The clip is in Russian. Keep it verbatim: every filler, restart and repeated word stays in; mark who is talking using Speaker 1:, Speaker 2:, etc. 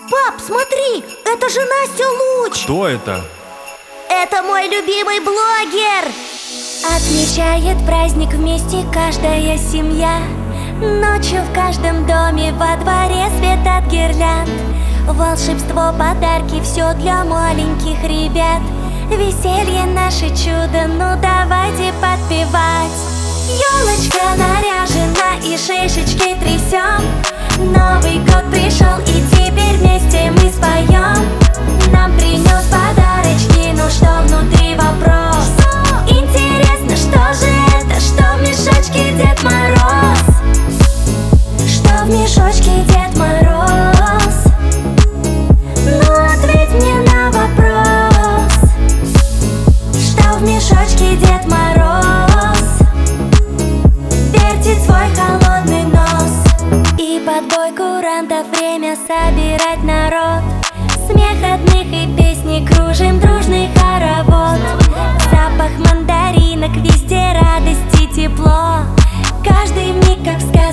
Speaker 1: Пап, смотри, это же Настя Луч.
Speaker 2: Кто это?
Speaker 1: Это мой любимый блогер.
Speaker 3: Отмечает праздник вместе каждая семья. Ночью в каждом доме во дворе свет от гирлянд. Волшебство, подарки, все для маленьких ребят. Веселье наше чудо, ну давайте подпевать. Ёлочка наряжена и шишечки трясем. Новый год пришел и теперь вместе мы споем. Нам принес подарочки, ну что внутри вопрос. Интересно, что же это, что в мешочке Дед Мороз? Что в мешочке Дед Мороз? Ну ответь мне на вопрос. Что в мешочке Дед Мороз? Вертит свой холодный нос. И под бой курантов время собирать народ. Смех одних и песни, кружим дружный хоровод. Запах мандаринок, везде радость и тепло. Каждый миг как сказка.